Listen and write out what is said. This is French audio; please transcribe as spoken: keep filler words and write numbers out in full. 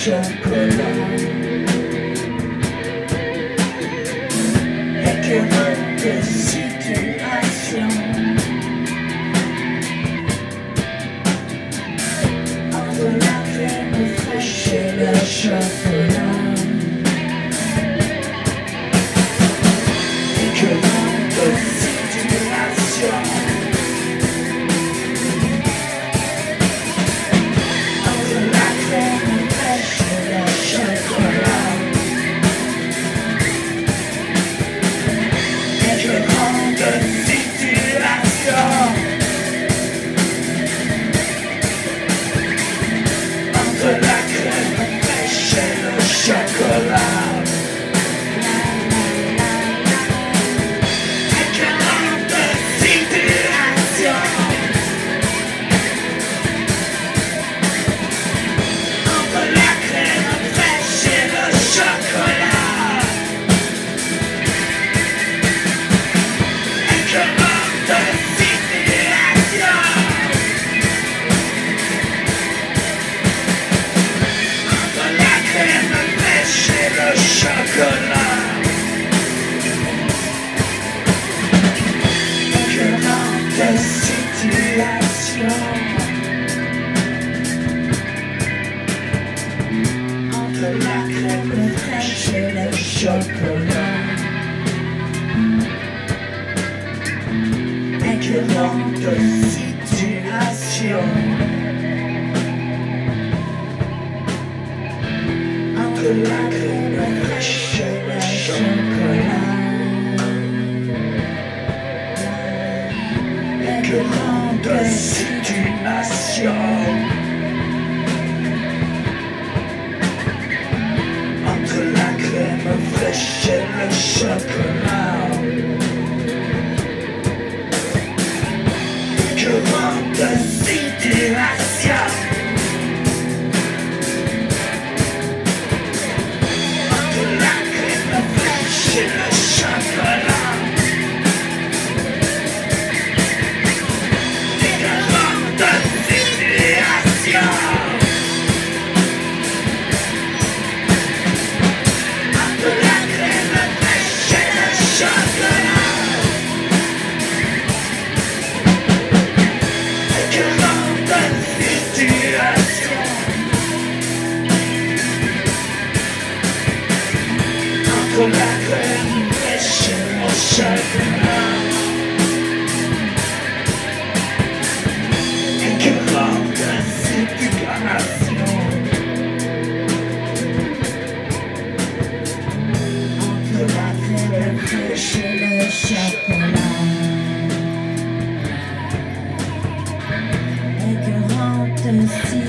chocolat. Écœurant de situation entre la crème fraîche et le chocolat. Écœurant de situation entre la crème fraîche et le chocolat. Écœurant de situation entre la crème fraîche et le chocolat. Entre la crème fraîche et le chocolat. Écœurant de situation entre la crème fraîche et le chocolat. Écœurant de situation entre la crème fraîche et le chocolat. Écœurant de situation entre la crème fraîche et le chocolat. Écœurant de situation entre la crème fraîche et le chocolat. Écœurant de situation entre la crème fraîche et le chocolat. Écœurant de situation entre la crème fraîche et le chocolat. Écœurant de situation